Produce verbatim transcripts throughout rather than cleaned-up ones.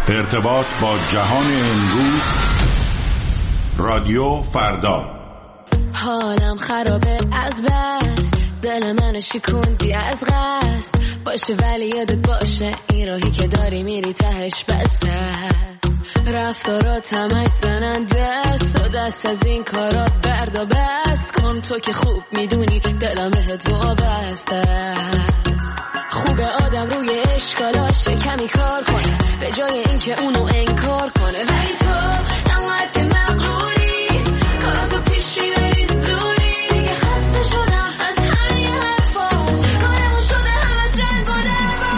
ارتباط با جهان امروز، رادیو فردا. حالم خرابه از بس، دل منو شکوندی از قصد. باشه ولی یادت باشه این راهی که داری میری تهش بسته است. رفتارات همش زننده است و دست از این کارات بردا بست کن. تو که خوب میدونی دلم بهت وابسته است. خوبه آدم روی اشکالاش کمی کار کنه به جای اینکه اونو انکار کنه. ولی تو انقدر که مغروری کاراتو پیش میبری زوری. دیگه خسته شدم از همه حرفات، کارمون شده همه جنگ و دعوا.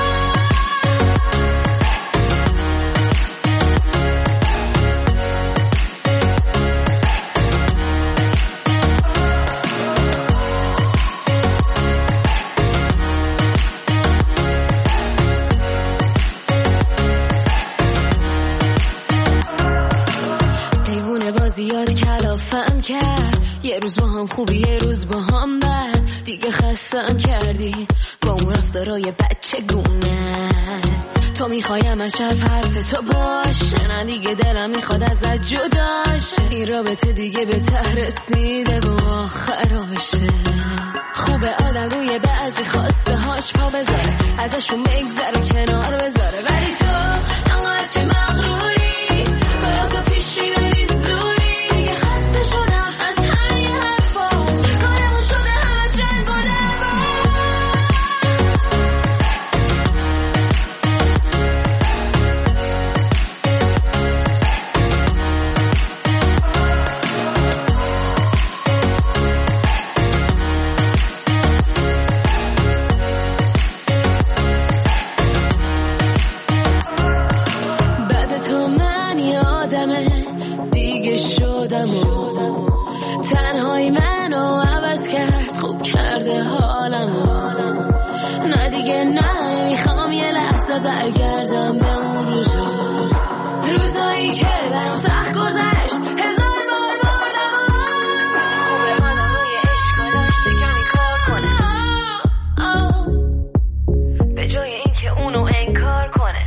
زیاد کلافم کرد، یه روز با هم خوبی یه روز با هم بد. دیگه خستم کردی با اون رفتارای بچه گونت. تو میخوایم از شب حرف تو باشه، نه دیگه دلم میخواد ازت جداشه. این رابطه دیگه به ته رسیده و آخراشه. خوبه آدم روی بعضی خواسته هاش پا بذاره، ازشون بگذره کنار بذاره. ولی تو انقدر که مغروری کاراتو پیش میبری تنهایی منو عوض کرد، خوب کرده حالمو. نه دیگه نه میخوام یه لحظه برگردم به اون روزا، روزایی که برام سخت گذشت هزار بار بردم به منم روی عشق داشته کمی کار کنه به جای اینکه اونو انکار کنه.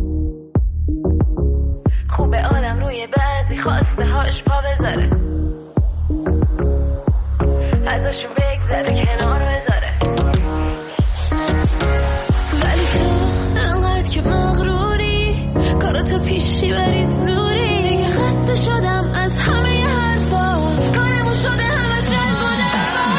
خوبه آدم روی بعضی خواسته هاش پا بذاره، ازشون بگذره کنار بذاره. ولی تو انقدر که مغروری کاراتو پیشی بری زوری. دیگه خسته شدم از همه حرفات، کارمون شده همه جنگ و دعوا.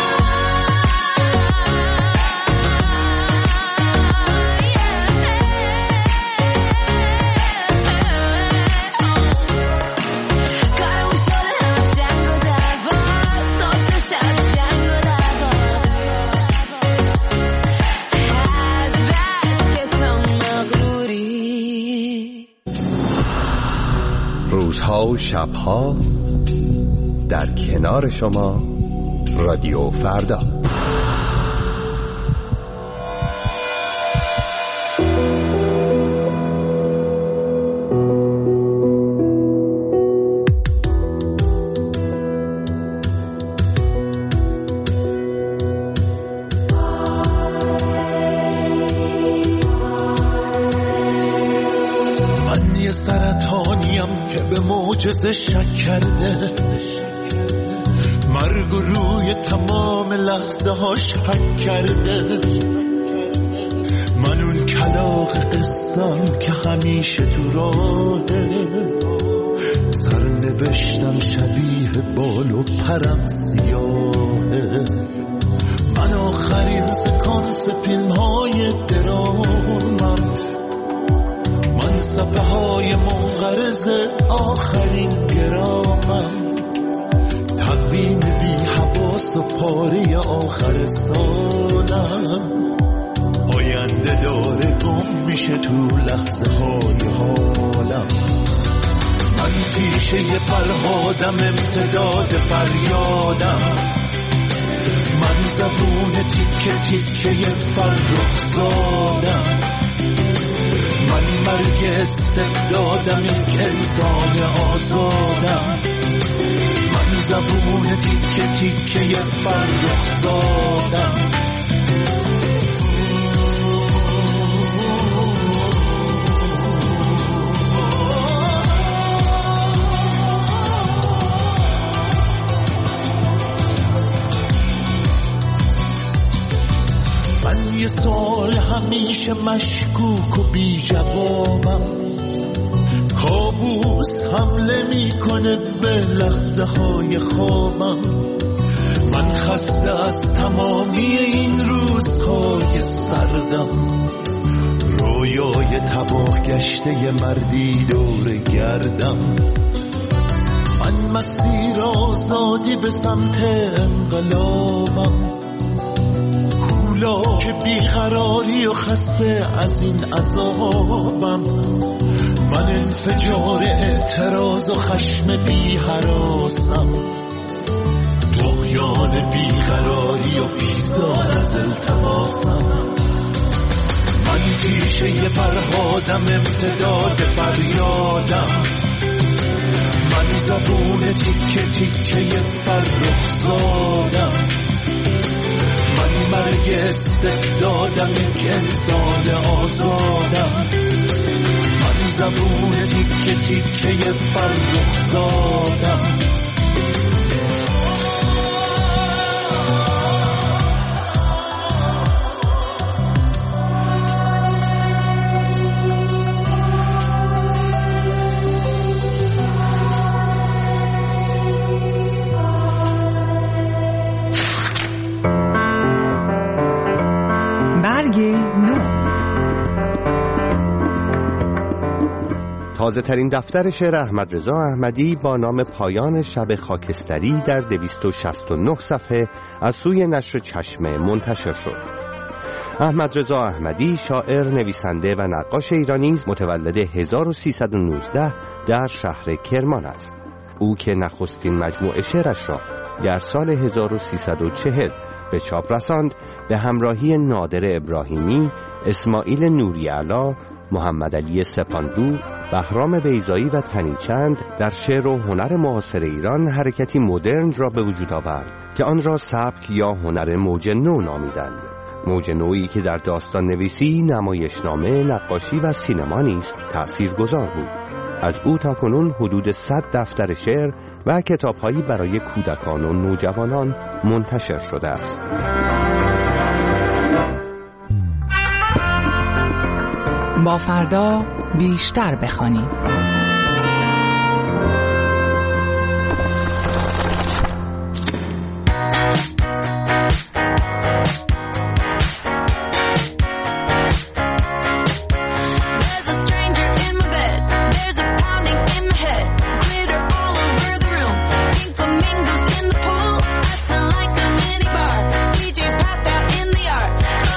کارمون شده همه جنگ و دعوا، صبح تا شب جنگ و دعوا. از بس که تو مغروری. روزها و شبها در کنار شما، رادیو فردا. معجزه شک کرده، مرگ روی تمام لحظه هاش حک کرده. من اون کلاغ قصم که همیشه تو راهه، سرنوشتم شبیه بال و پرم سیاهه. من آخرین سکانس فیلم های درامم، من صفحه های منقرض آخرین گرامم. تقویم بی حواس و پاره آخر سالم، آینده داره گم میشه تو لحظه های حالم. من پیشه فرهادم، امتداد فریادم. من زبون تیکه تیکه فرخ زادم. من مرگ استبدادم، این انسان آزادم. من زبون تیکه تیکه فرخ زادم. همیشه مشکوک و بی جوابم، کابوس حمله میکنه به لحظه های خوابم. من خسته از تمامی این روزهای سردم، رویای تباه گشته مردی دور گردم. من مسیر آزادی به سمت انقلابم، کولا که بیقراری و خسته از این عذابم. من انفجار اعتراض و خشم بی هراسم، طغیان بیقراری و بیزار از التماسم. من تیشه فرهادم، امتداد فریادم. من زبون تیکه تیکه فرخ زادم. من مرگ استعدادم، یک انسان آزادم. من زبون تیکه تیکه فرخ زادم. تازه ترین دفتر شعر احمد رضا احمدی با نام پایان شب خاکستری در دویست و شصت و نه صفحه از سوی نشر چشمه منتشر شد. احمد رضا احمدی شاعر، نویسنده و نقاش ایرانی متولد هزار و سیصد و نوزده در شهر کرمان است. او که نخستین مجموعه شعرش را در سال هزار و سیصد و چهل به چاپ رساند، به همراهی نادر ابراهیمی، اسماعیل نوری‌علا، محمد علی سپاندو، بهرام بیضایی و تنیچند در شعر و هنر معاصر ایران حرکتی مدرن را به وجود آورد که آن را سبک یا هنر موج نو نامیدند. موج نویی که در داستان نویسی، نمایشنامه، نقاشی و سینما نیز تأثیرگذار بود. از او تاکنون حدود صد دفتر شعر و کتاب‌هایی برای کودکان و نوجوانان منتشر شده است. با فردا بیشتر بخوانیم.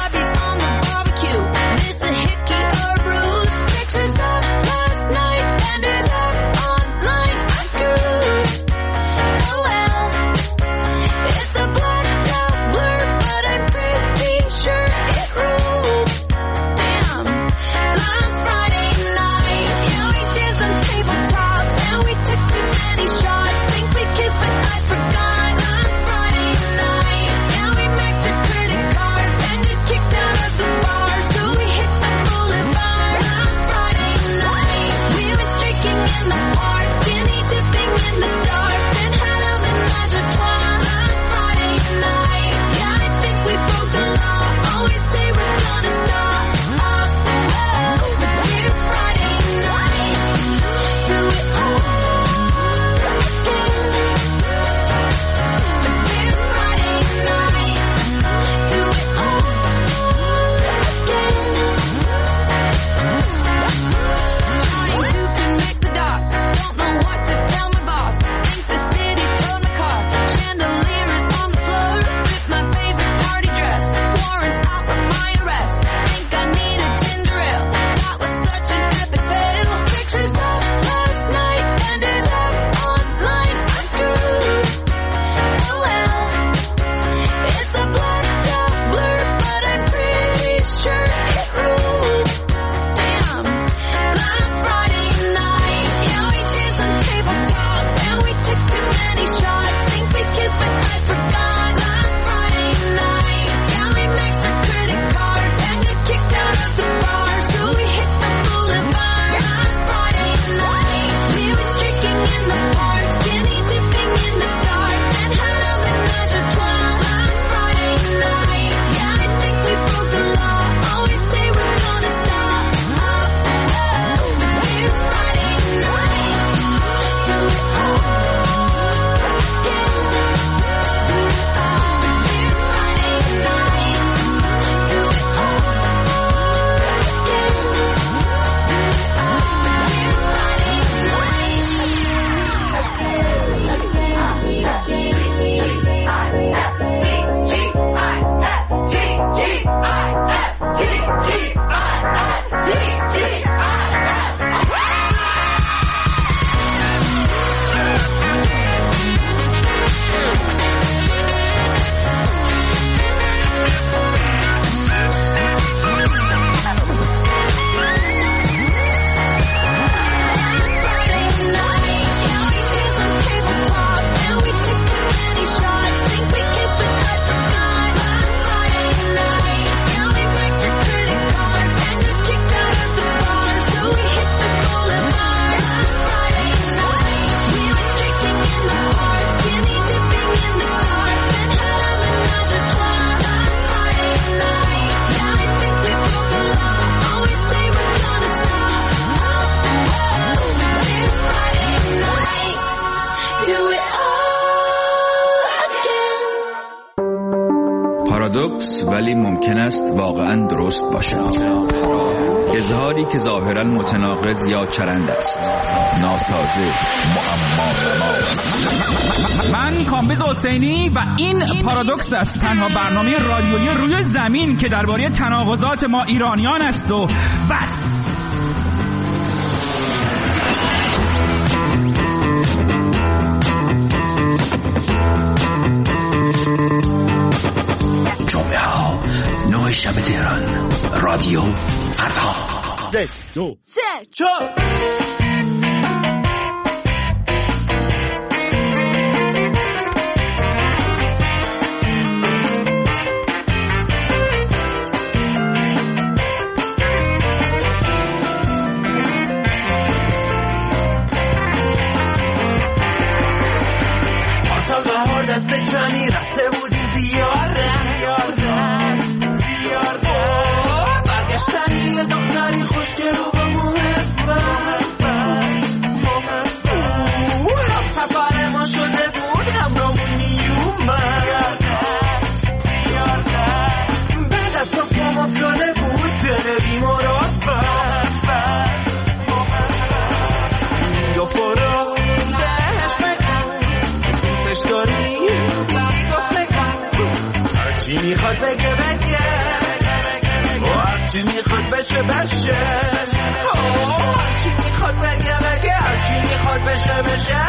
Night ولی ممکن است واقعا درست باشد. اظهاری که ظاهرا متناقض یا چرند است، ناسازه، معما. من کامبیز حسینی و این پارادوکس است، تنها برنامه رادیویی روی زمین که درباره تناقضات ما ایرانیان است و بس. جمعه ها نه شب تهران، رادیو فردا. یک دو سه چهار. پارسال بهار دست جمعی رفته بودیم زیاره برگشتنی یه دختری خوشگل و با محبت هم سفر ما شده بود همرامون میومد به دست و پام افتاده بود دل بیمارافت یا فرا بهش بگم دوستش داری بیگفت بگم هرچی میخواد بگه بگه هرچی میخواد بشه بشه هرچی میخواد بگه بگه هرچی میخواد بشه بشه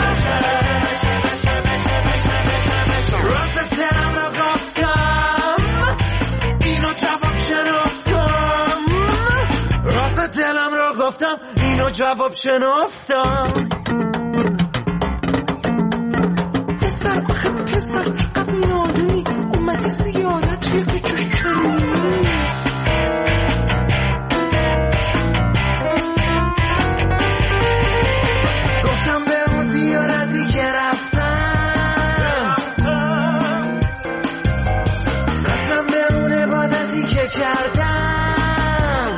راست دلم رو گفتم اینو جواب شنفتم راست دلم رو گفتم اینو جواب شنفتم پسر آخه پسر چقدر نادونی اومدی زیارت یه کچه کنی کردم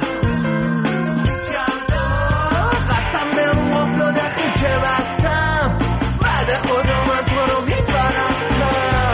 قسم به اون قفل و دخی که بستم بعد خودم من تو رو میپرستم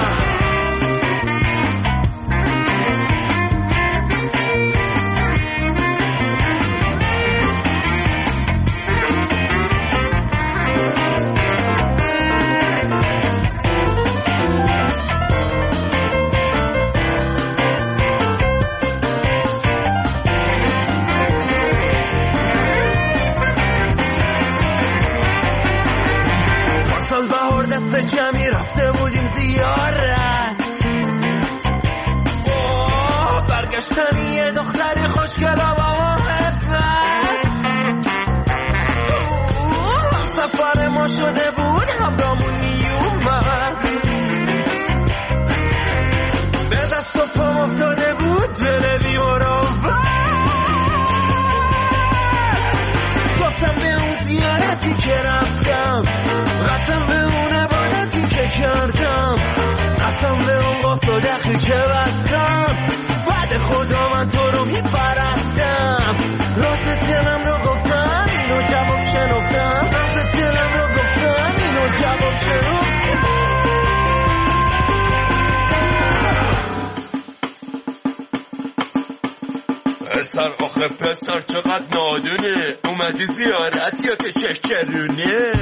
دست جمعی رفته بودیم زیارت اوه برگشتنی یه دختری خوشگل و با محبت سفر ما شده بود همرامون میومد به دست و پام افتاده بود دل بیمارافت گفتم به اون زیارتی که رفتم قسم به اون عبادتی که کردم قسم به اون قفل و دخی که بستم بعد خدا من تو رو میپرستم راست دلم رو گفتم اینو جواب شنفتم راست دلم رو گفتم اینو جواب شنفتم پسر آخه پسر چقدر نادونه اومدی زیارت یا که چشچرونه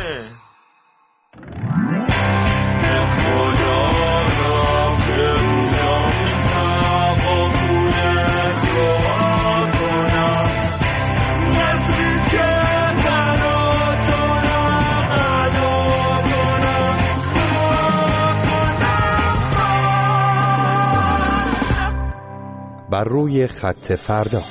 بر روی خط فردا.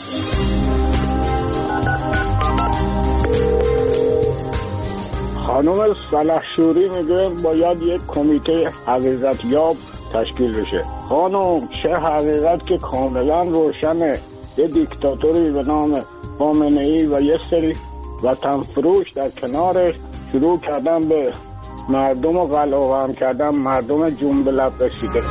خانم سلحشوری میگه باید یک کمیته حقیقت یاب تشکیل بشه. خانم چه حقیقت که کاملا روشنه، یه دیکتاتوری به نام خامنه‌ای و یه سری وطن فروش در کنارش شروع کردن به مردم و قلقم کردن، مردم جون به لب رسیده.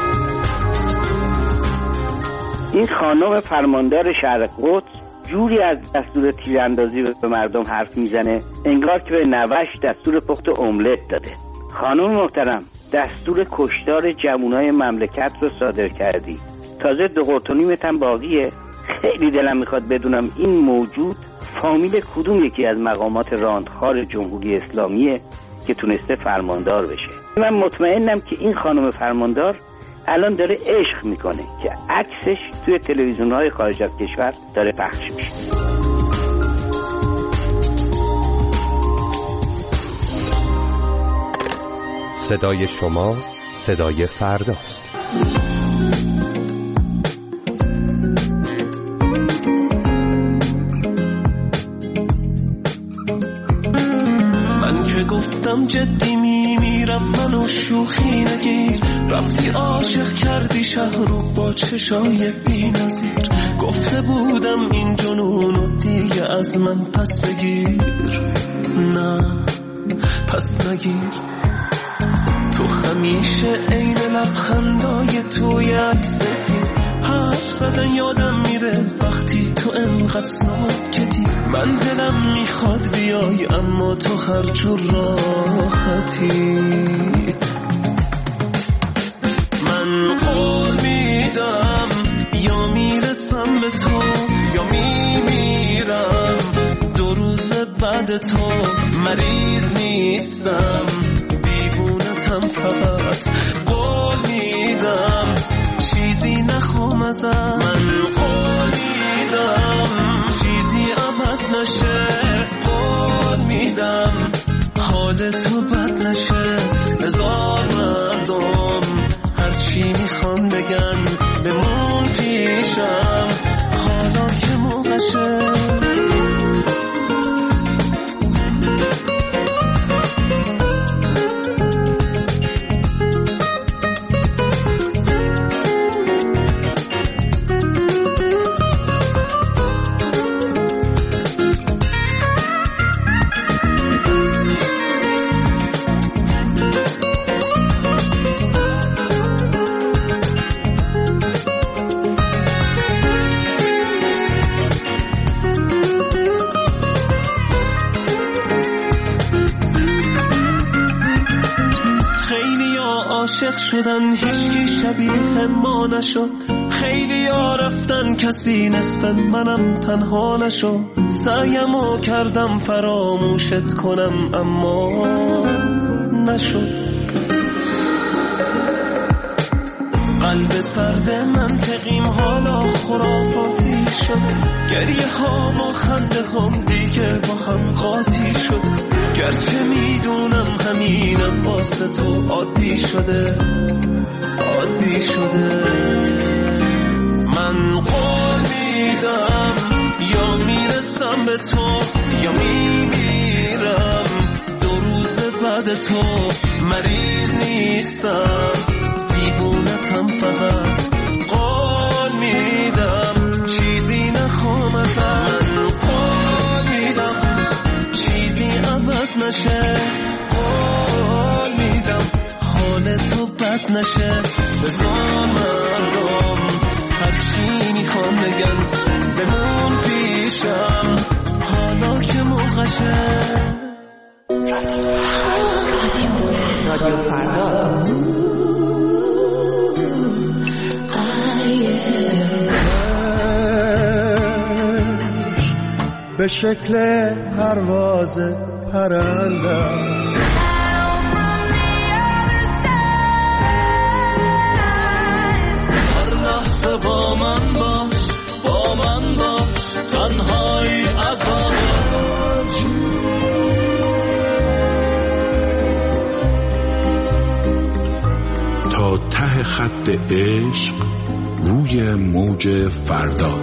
این خانم فرماندار شهر قدس جوری از دستور تیراندازی به مردم حرف میزنه انگار که به نوش دستور پخت املت داده. خانم محترم، دستور کشتار جوانای مملکت رو صادر کردی، تازه دو قرط و نیمت هم باقیه. خیلی دلم میخواد بدونم این موجود فامیل کدوم یکی از مقامات راندخار جمهوری اسلامیه که تونسته فرماندار بشه. من مطمئنم که این خانم فرماندار الان داره عشق میکنه که عکسش توی تلویزیون‌های خارج از کشور داره پخش میشه. صدای شما صدای فرداست. من که گفتم جدی میمیرم منو شوخی نگیر، رفتی عاشق کردی شهر رو با چشای بی نظیر. گفته بودم این جنونو دیگه از من پس بگیر، نه پس نگیر. تو همیشه عین لبخندای توی عکستی، حرف زدن یادم میره وقتی تو انقدر ساکتی. من دلم میخواد بیای اما تو هر جور راحتی. من قول میدم یا میرسم به تو یا میمیرم، دو روز بعد تو مریض نیستم، دیوونتم فقط. قول میدم چیزی نخوام ازم، من قول میدم چیزی عوض نشه. قول میدم حال تو بد نشه. هزار مردم هرچی میخوان بگن بمون پیشم حالا که موقعشه. عاشق شدن هیچکی شبیه ما نشد، خیلی ها رفتن کسی نصف منم تنها نشد. سعیمو کردم فراموشت کنم اما نشد. قلب سرد منطقیم حالا خرافاتی شد، گریه ها و خنده هم دیگه با هم قاطی شد. گرچه میدونم همینم واسه تو عادی شده عادی شده. من قول میدم یا میرسم به تو یا میمیرم، دو روز بعد تو مریض نیستم، دیوونتم فقط. قول میدم چیزی نخوام ازم، من قول میدم چیزی عوض نشه. قول میدم حال تو بد نشه. بذار مردم هرچی میخوان بگن بمون پیشم حالا که موقعشه. رادیو فردا به شکل پرواز پرندم، هر لحظه با من باش با من باش، تنهایی عذابت. تا ته خط عشق روی موج فردا.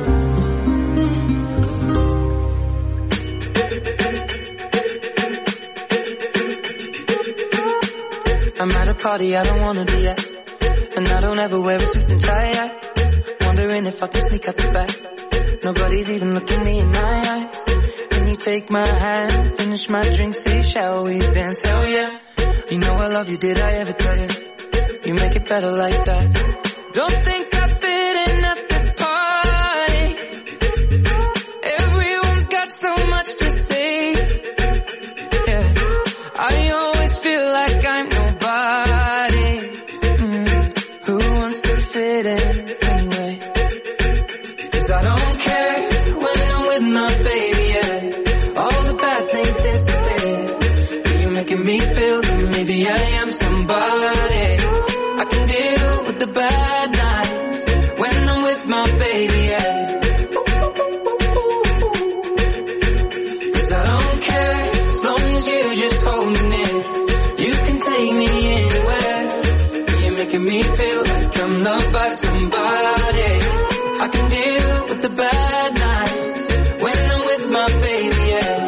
I'm at a party I don't wanna be at, and I don't ever wear a suit and tie. Wondering if I can sneak out the back. Nobody's even looking me in my eyes. Can you take my hand, finish my drink, say shall we dance? Hell yeah. You know I love you, did I ever tell you? You make it better like that. Don't think I fit in at this party. Everyone's got so much to say. Yeah, I always feel like I'm nobody. Mm. Who wants to fit in anyway? me feel like I'm loved by somebody. I can deal with the bad nights when I'm with my baby, yeah.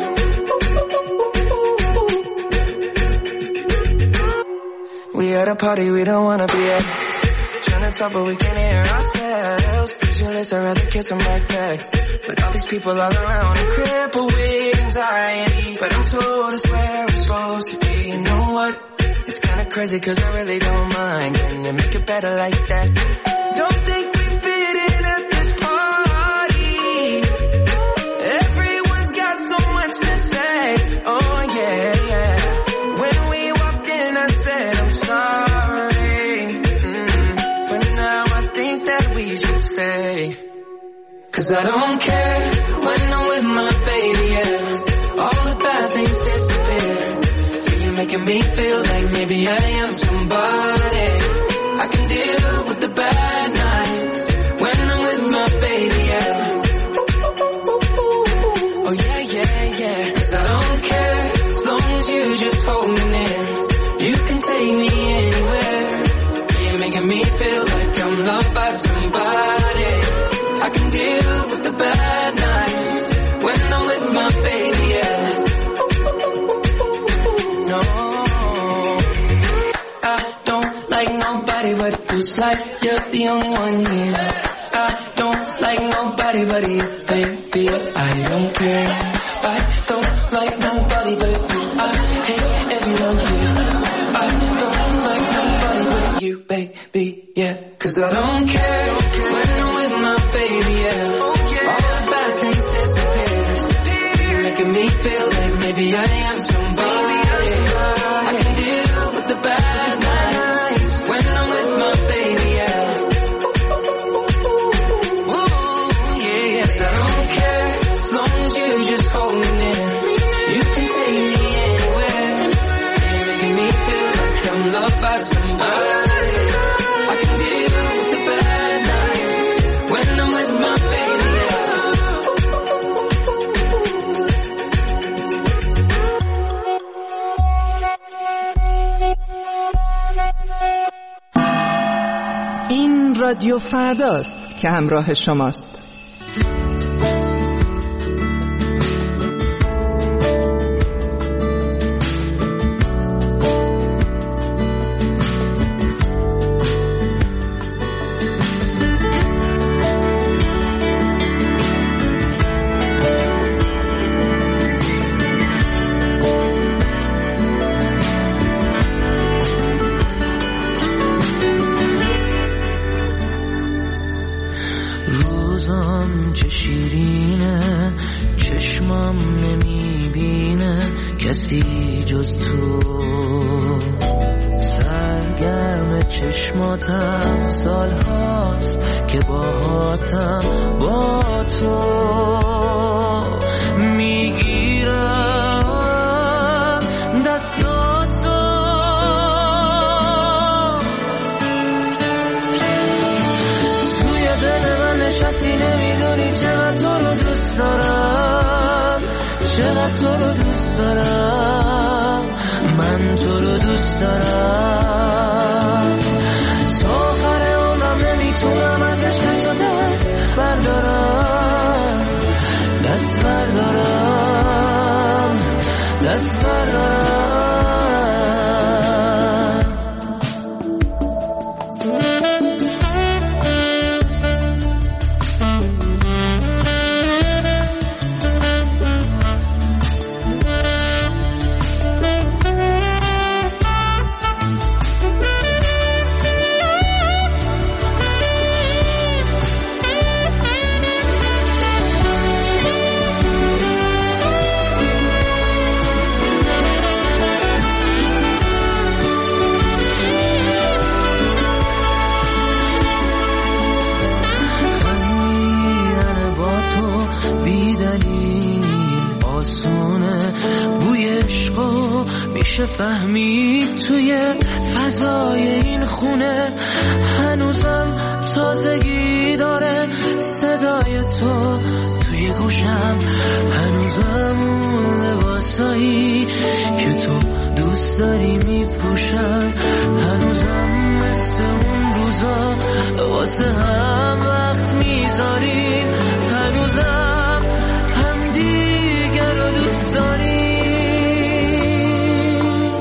We at a party we don't wanna be at. Trying to talk but we can't hear ourselves. Pictureless, I'd rather kiss them right back. But all these people all around are crippled with anxiety. But I'm told it's where I'm supposed to be. You know what? It's kinda crazy cause I really don't mind. Can you make it better like that? Don't think we fit in at this party. Everyone's got so much to say. Oh yeah, yeah. When we walked in I said I'm sorry. Mm. But now I think that we should stay. Cause I don't care when I'm with my baby, yeah. All the bad things disappear. You're making me feel like maybe I am somebody. I can deal with the bad nights when I'm with my baby, yeah. Oh yeah, yeah, yeah. Cause I don't care as long as you just hold me near. You can take me anywhere. You're making me feel like I'm loved by somebody. I can deal with the bad nights when I'm with my baby, yeah. No, I don't like nobody but who's like you're the only one here. I don't like nobody but you, baby. I don't care. I don't like nobody but you. I hate everyone here. I don't like nobody but you, baby, yeah. Cause I don't care when I'm with my baby, yeah. All the bad things disappear. You're making me feel like maybe I am somebody. I can deal with the bad nights when I'm with my baby, yeah. Ooh, yeah, yes, I don't care as long as you just hold me near. You can take me anywhere. You're making me feel like I'm loved by somebody. I can deal with the bad nights when I'm with my baby, yeah. این رادیو فرداست که همراه شماست. روزم چه شیرینه، چشمم نمیبینه کسی جز تو. سرگرم چشماتم، سال هاست که باهاتم، با تو میگیرم دستاتو. توی دل من نشستی، نمیدونی چقدر تو رو دوست دارم، چقدر تو رو دوست دارم، من تو رو دوست دارم. تا آخر عمرم نمیتونم ازش تو دست بردارم، دست بردارم، دست بردارم. میشه فهمید توی فضای این خونه، هنوزم تازگی داره صدای تو توی گوشم، هنوزم اون لباسایی که تو دوست داری میپوشم، هنوزم مثل اون واسه هم وقت میذاریم، هنوزم هم دیگر رو دوست داریم.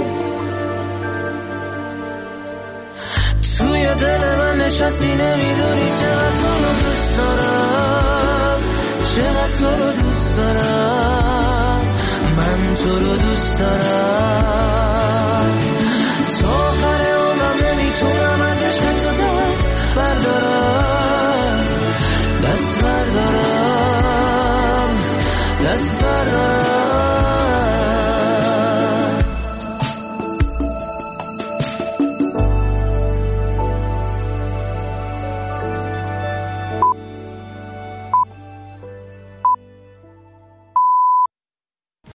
توی دل من نشستی نمیدونی چقدر تو رو دوست دارم، چقدر تو رو دوست دارم، من تو رو دوست دارم.